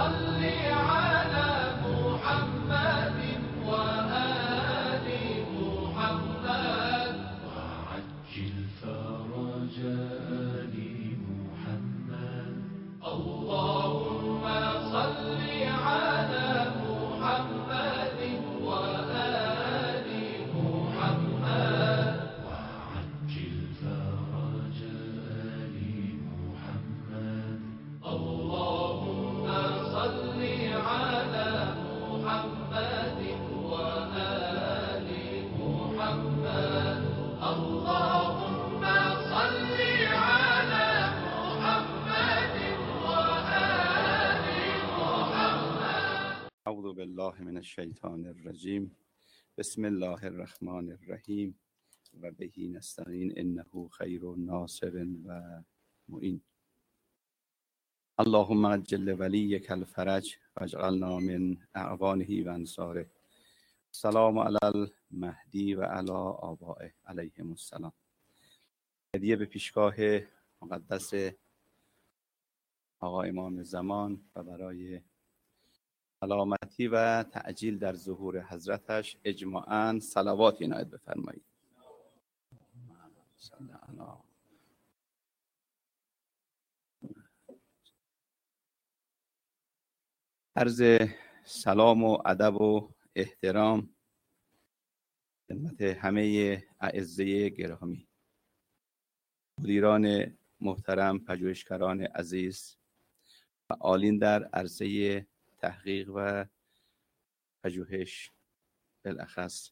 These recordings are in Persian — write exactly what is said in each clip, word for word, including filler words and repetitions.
صل على محمد وآل محمد وعجل فرج آل محمد. اللهم صل على محمد وآل محمد وعجل فرج آل محمد. اللهم صل على محمد وآل محمد. اللهم صل على محمد وآل محمد. اعوذ بالله من الشیطان الرجیم. بسم الله الرحمن الرحیم و بهی نستعین انه خیر ناصر و معین. اللهم عجل ولیک الفرج واجعلنا من اعوانه و انصاره. السلام علی المهدی و علی آبائه علیهم السلام. هدیه به پیشگاه مقدس آقا امام زمان و برای سلامتی و تعجیل در ظهور حضرتش اجماعاً صلوات عنایت بفرمایید. عرض سلام و ادب و احترام خدمت همه اعزه گرامی، مدیران محترم، پژوهشگران عزیز، فعالین در عرصه تحقیق و پژوهش، بالاخص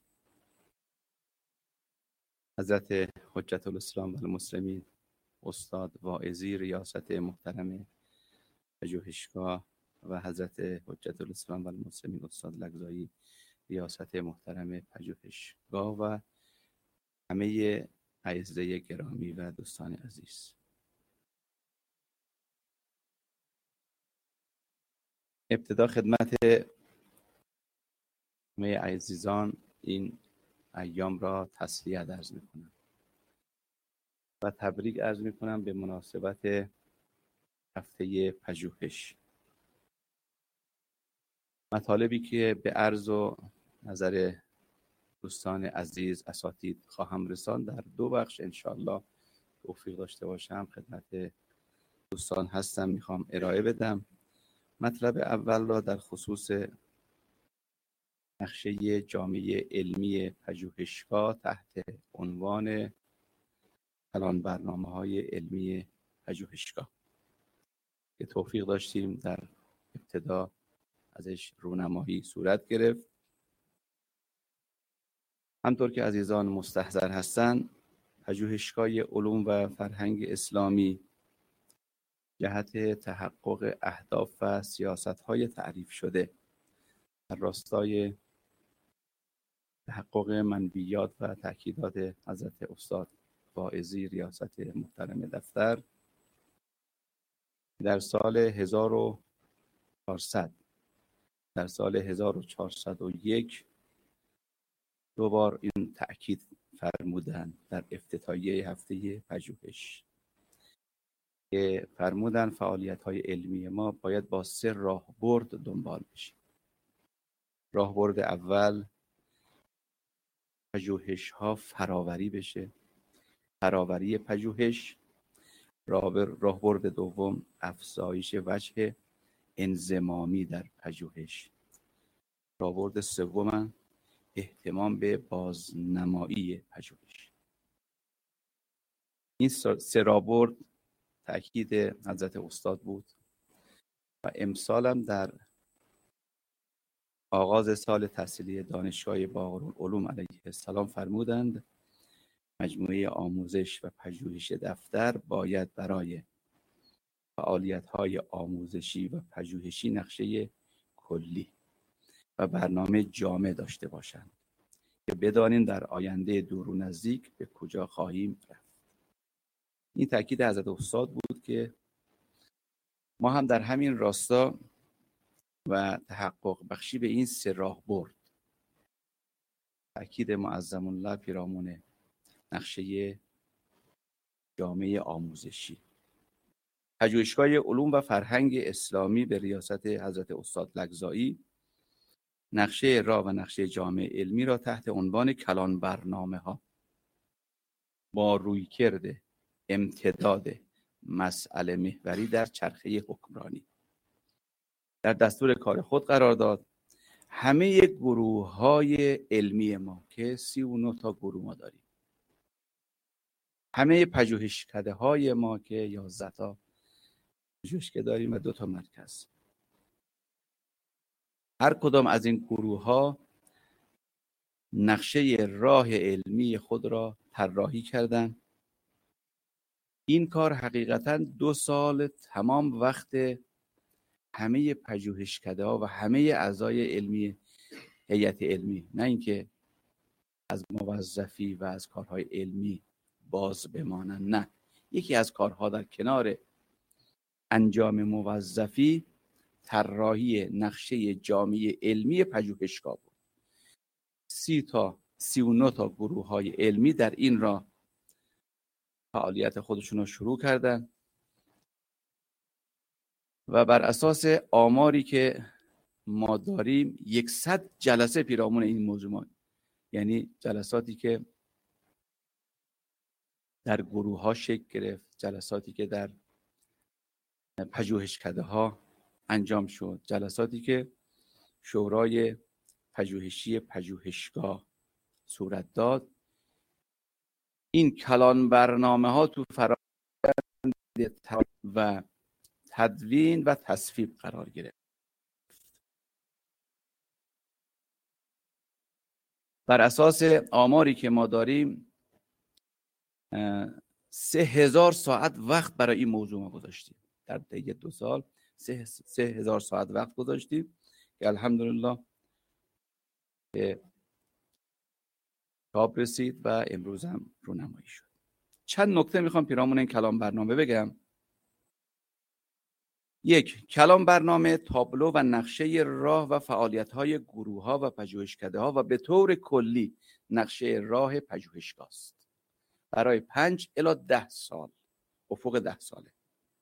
حضرت حجت الاسلام و المسلمین استاد واعظی ریاست محترم پژوهشگاه و حضرت حجت الاسلام و المسلمین استاد لگزایی ریاست محترم پژوهشگاه و همه اعزه گرامی و دوستان عزیز. ابتدا خدمت همه عزیزان این ایام را تسلیت عرض میکنم و تبریک عرض میکنم به مناسبت هفته پژوهش. مطالبی که به عرض و نظر دوستان عزیز اساتید خواهم رساند در دو بخش انشاءالله توفیق داشته باشم خدمت دوستان هستم میخوام ارائه بدم. مطلب اول را در خصوص نقشه جامعه علمی پژوهشگاه تحت عنوان پلان برنامه‌های علمی پژوهشگاه که توفیق داشتیم در ابتدا ازش رونمایی صورت گرفت. همطور که عزیزان مستحضر هستند، پژوهشگاه علوم و فرهنگ اسلامی جهت تحقق اهداف و سیاست‌های تعریف شده در راستای تحقق منبیات و تأکیدات حضرت استاد واعظی ریاست محترم دفتر در سال هزار و چهارصد در سال هزار و چهارصد و یک دو بار این تأکید فرمودند در افتتاحیه هفته پژوهش که فرمودند فعالیت‌های علمی ما باید با سه راهبرد دنبال بشه. راهبرد اول پژوهش‌ها فراوری بشه، فراوری پژوهش. راهبرد دوم افزایش وجه انضمامی در پژوهش. راهبرد سوم اهتمام به بازنمایی پژوهش. این سه راهبرد تأکید حضرت استاد بود و امسال هم در آغاز سال تحصیلی دانشگاه باقرالعلوم علیه السلام فرمودند مجموعه آموزش و پژوهش دفتر باید برای فعالیت‌های آموزشی و پژوهشی نقشه کلی و برنامه جامع داشته باشند که بدانیم در آینده دور و نزدیک به کجا خواهیم رفت. این تاکید حضرت استاد بود که ما هم در همین راستا و تحقق بخشی به این سه راهبرد تاکید معظم الله پیرامون نقشه جامعه آموزشی، پژوهشگاه علوم و فرهنگ اسلامی به ریاست حضرت استاد لگزایی نقشه راه و نقشه جامع علمی را تحت عنوان کلان برنامه ها با رویکرد امتداد مسئله محوری در چرخه حکمرانی در دستور کار خود قرار داد. همه گروه های علمی ما که سی و نه تا گروه ما داریم، همه پژوهشکده های ما که یازده تا پژوهشکده داریم و دو تا مرکز، هر کدام از این گروه ها نقشه راه علمی خود را طراحی کردند. این کار حقیقتاً دو سال تمام وقت همه پژوهشکده ها و همه اعضای علمی هیئت علمی، نه اینکه از موظفی و از کارهای علمی باز بمانند، نه، یکی از کارها در کنار انجام موظفی طراحی نقشه جامع علمی پژوهشگاه بود. سی تا سی و نه تا گروه های علمی در این راه فعالیت خودشون رو شروع کردن و بر اساس آماری که ما داریم صد جلسه پیرامون این موضوع ما، یعنی جلساتی که در گروه ها شکل گرفت، جلساتی که در پژوهشکده ها انجام شد، جلساتی که شورای پژوهشی پژوهشگاه صورت داد، این کلان برنامه ها تو فرآیند و تدوین و تصویب قرار گرفت. بر اساس آماری که ما داریم سه هزار ساعت وقت برای این موضوع ما گذاشتیم. در طی دو سال سه, سه هزار ساعت وقت گذاشتیم که الحمدلله به تاب رسید و امروز هم رونمایی شد. چند نکته میخوام پیرامون این کلام برنامه بگم. یک، کلام برنامه تابلو و نقشه راه و فعالیت‌های گروه‌ها و پژوهشکده‌ها و به طور کلی نقشه راه پژوهشگاه است برای پنج الی ده سال، افق ده ساله.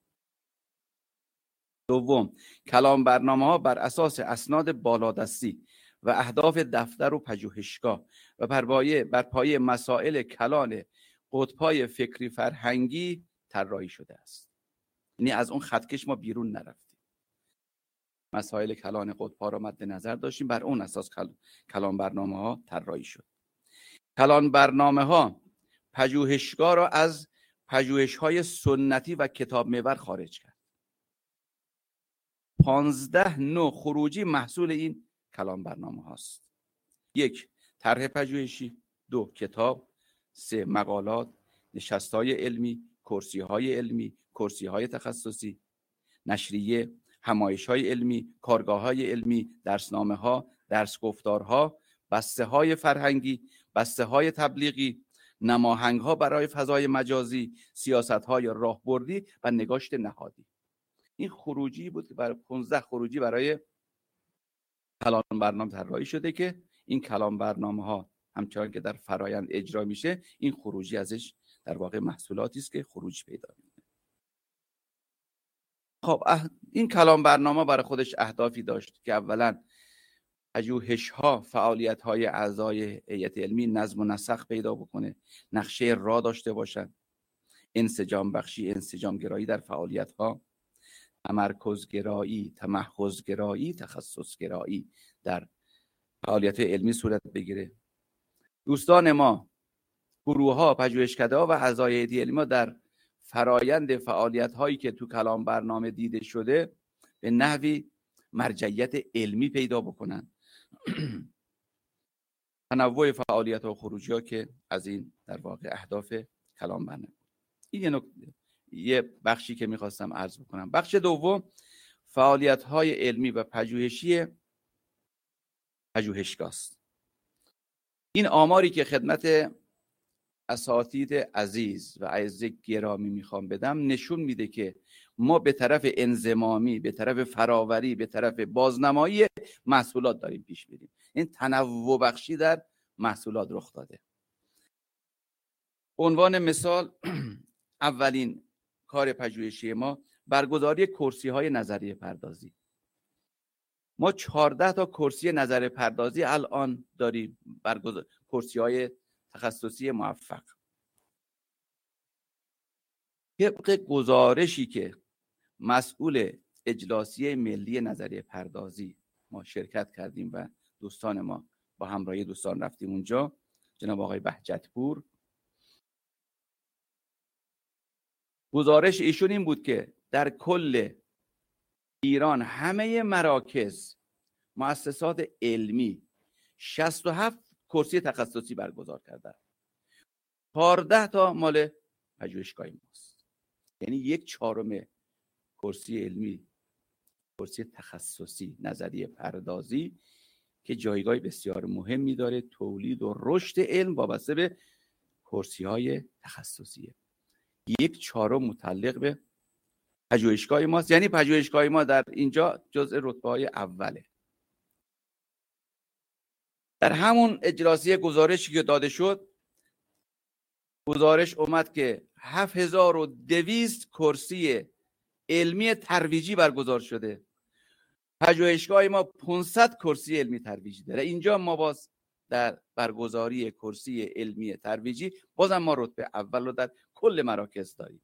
دوم، کلام برنامه‌ها بر اساس اسناد بالادستی و اهداف دفتر و پژوهشگاه و بر پایه بر پایه مسائل کلان قطب‌های فکری فرهنگی طراحی شده است. یعنی از اون خطکش ما بیرون نرفتیم. مسائل کلان قطب‌ها را مد نظر داشتیم، بر اون اساس کل... کلان برنامه‌ها طراحی شد. کلان برنامه‌ها پژوهشگاه را از پژوهش‌های سنتی و کتاب محور خارج کرد. پانزده نوع خروجی محصول این کلان برنامه هاست. یک، طرح پژوهشی. دو، کتاب. سه، مقالات، نشست‌های علمی، کرسی‌های علمی، کرسی‌های تخصصی، نشریه، همایش‌های علمی، کارگاه‌های علمی، درسنامه‌ها، درس‌گفتارها، بسته‌های فرهنگی، بسته‌های تبلیغی، نماهنگ‌ها برای فضای مجازی، سیاست‌های راهبردی و نگاشت نهادی. این خروجی بود که برای پانزده خروجی برای کلان برنامه طراحی شده که این کلان برنامه‌ها همچنان که در فرایند اجرا میشه، این خروجی ازش در واقع محصولاتی است که خروج پیدا میکنه. خب این کلان برنامه برای خودش اهدافی داشت که اولا پژوهش‌ها، فعالیت‌های اعضای هیئت علمی نظم و نسق پیدا بکنه، نقشه راه داشته باشن، انسجام بخشی، انسجام گرایی در فعالیت‌ها، تمرکزگرایی، تمحض‌گرایی، تخصص‌گرایی در فعالیت علمی صورت بگیره. دوستان ما، گروه‌ها، پژوهشکده‌ها و اعضای هیئت علمی ما در فرایند فعالیت‌هایی که تو کلام برنامه دیده شده به نحوی مرجعیت علمی پیدا بکنن. تنوع فعالیت‌ها و خروجی‌ها که از این در واقع اهداف کلام برنامه. این یه نکته، یه بخشی که می‌خواستم عرض بکنم. بخش دوم، فعالیت‌های علمی و پژوهشی پژوهشگاه است. این آماری که خدمت اساتید عزیز و اعزه گرامی میخوام بدم نشون میده که ما به طرف انضمامی، به طرف فراوری، به طرف بازنمایی محصولات داریم پیش میریم. این تنوع بخشی در محصولات رخ داده. عنوان مثال، اولین کار پژوهشی ما برگزاری کرسی های نظریه پردازی. ما چهارده تا کرسی نظریه پردازی الان داریم، برگزار کرسی های تخصصی موفق. طبق گزارشی که مسئول اجلاسیه ملی نظریه پردازی ما شرکت کردیم و دوستان ما با همراهی دوستان رفتیم اونجا، جناب آقای بهجتپور، گزارش ایشون این بود که در کل ایران همه مراکز، مؤسسات علمی شصت و هفت کرسی تخصصی برگزار کردن. چهارده تا مال پژوهشگاه ماست. یعنی یک چهارم کرسی علمی، کرسی تخصصی نظریه پردازی که جایگاه بسیار مهمی داره، تولید و رشد علم وابسته به کرسی های تخصصیه. یک چهارم متعلق به پژوهشگاه ماست. یعنی پژوهشگاه ما در اینجا جزء رتبه های اوله. در همون اجلاسی گزارشی که داده شد، گزارش اومد که هفت هزار و دویست کرسی علمی ترویجی برگزار شده. پژوهشگاه ما پانصد کرسی علمی ترویجی داره. اینجا ما باز در برگزاری کرسی علمی ترویجی بازم ما رتبه اول رو در کل مراکز داریم.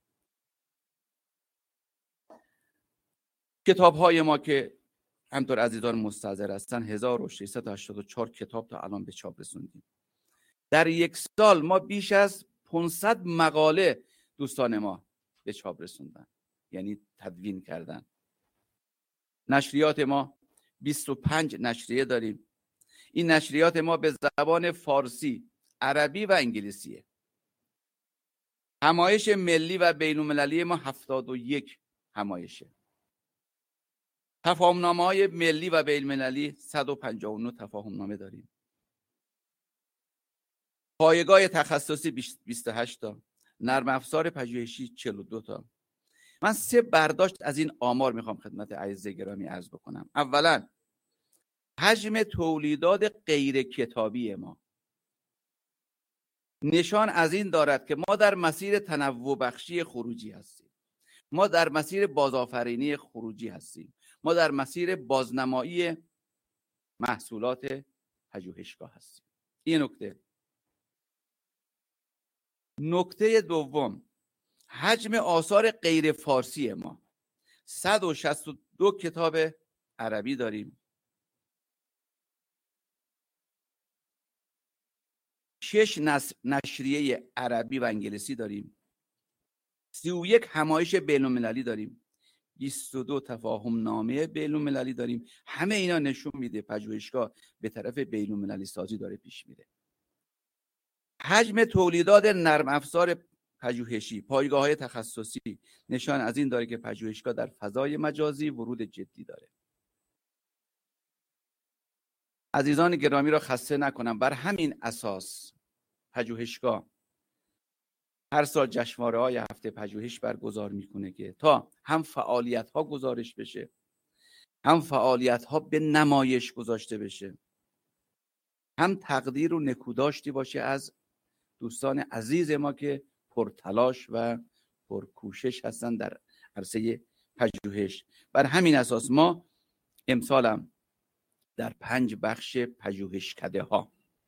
کتاب های ما که همطور عزیزان مستحضر هستن هزار و ششصد و هشتاد و چهار کتاب تا الان به چاپ رسوندیم. در یک سال ما بیش از پانصد مقاله دوستان ما به چاپ رسوندن، یعنی تدوین کردن. نشریات ما بیست و پنج نشریه داریم. این نشریات ما به زبان فارسی، عربی و انگلیسیه. همایش ملی و بین‌المللی ما هفتاد و یک همایشه. تفاهم‌نامه‌های ملی و بین‌المللی صد و پنجاه و نه تفاهم‌نامه داریم. پایگاه تخصصی بیست و هشت تا، نرم افزار پژوهشی چهل و دو تا. من سه برداشت از این آمار میخوام خدمت عزیز گرامی عرض بکنم. اولا حجم تولیدات غیر کتابی ما نشان از این دارد که ما در مسیر تنوع بخشی خروجی هستیم. ما در مسیر بازآفرینی خروجی هستیم. ما در مسیر بازنمایی محصولات پژوهشگاه هستیم. این نکته. نکته دوم، حجم آثار غیر فارسی ما صد و شصت و دو کتاب عربی داریم. شش نشریه عربی و انگلیسی داریم. سی و یک همایش بین‌المللی داریم. بیست و دو تفاهم نامه بین‌المللی داریم. همه اینا نشون میده پژوهشگاه به طرف بین‌المللی سازی داره پیش میره. حجم تولیدات نرم افزار پژوهشی، پایگاه‌های تخصصی نشان از این داره که پژوهشگاه در فضای مجازی ورود جدی داره. عزیزان گرامی را خسته نکنم، بر همین اساس پژوهشگاه هر سال جشنواره‌های هفته پژوهش برگزار میکنه که تا هم فعالیت‌ها گزارش بشه، هم فعالیت‌ها به نمایش گذاشته بشه، هم تقدیر و نکوداشتی باشه از دوستان عزیز ما که پرتلاش و پرکوشش هستن در عرصه پژوهش. بر همین اساس ما امسالم در پنج بخش پژوهشکده ها،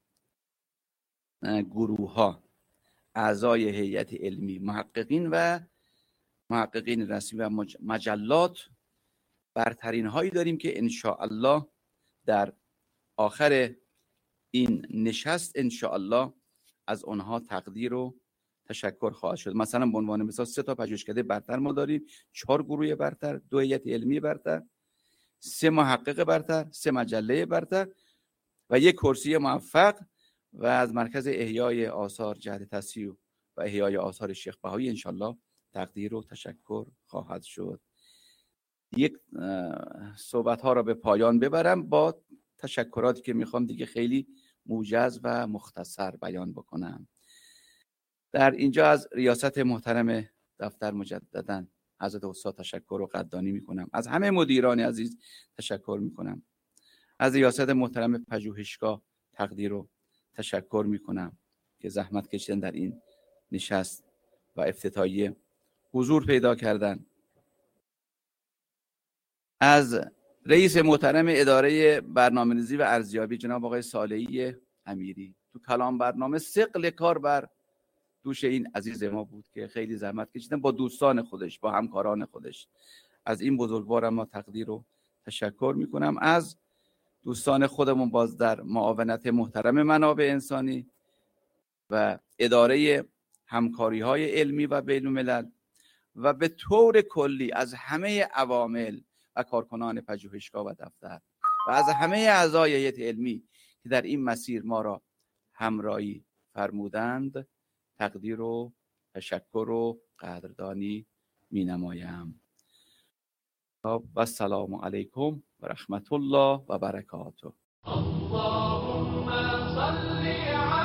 گروه ها، اعضای هیئت علمی، محققین و محققین رسمی و مجلات برترین هایی داریم که ان شاء الله در آخر این نشست ان شاء الله از آنها تقدیر و تشکر خواهد شد. مثلا به عنوان مثال سه تا پژوهشکده برتر ما داریم، چهار گروه برتر، دو هیئت علمی برتر، سه محقق برتر، سه مجله برتر و یک کرسی موفق و از مرکز احیای آثار جهت تصحیح و احیای آثار شیخ بهایی ان شاء الله تقدیر و تشکر خواهد شد. یک صحبت ها را به پایان ببرم با تشکراتی که میخوام دیگه خیلی موجز و مختصر بیان بکنم. در اینجا از ریاست محترم دفتر مجدداً حضرت استاد تشکر و قدردانی میکنم. از همه مدیران عزیز تشکر میکنم. از ریاست محترم پژوهشگاه تقدیر و تشکر میکنم که زحمت کشیدن در این نشست و افتتاحیه حضور پیدا کردن از رئیس محترم اداره برنامه‌ریزی و ارزیابی جناب آقای صالحی امیری تو کلام برنامه ثقل کار بر دوش این عزیز ما بود که خیلی زحمت کشیدن با دوستان خودش، با همکاران خودش. از این بزرگوارم ما تقدیر و تشکر میکنم. از دوستان خودمون باز در معاونت محترم منابع انسانی و اداره همکاری‌های علمی و بین‌الملل و به طور کلی از همه عوامل و کارکنان پژوهشگاه و دفتر و از همه اعضای هیئت علمی که در این مسیر ما را همراهی فرمودند تقدیر و تشکر و قدردانی می‌نمایم. و السلام علیکم و رحمت الله و برکاته. اللهم صل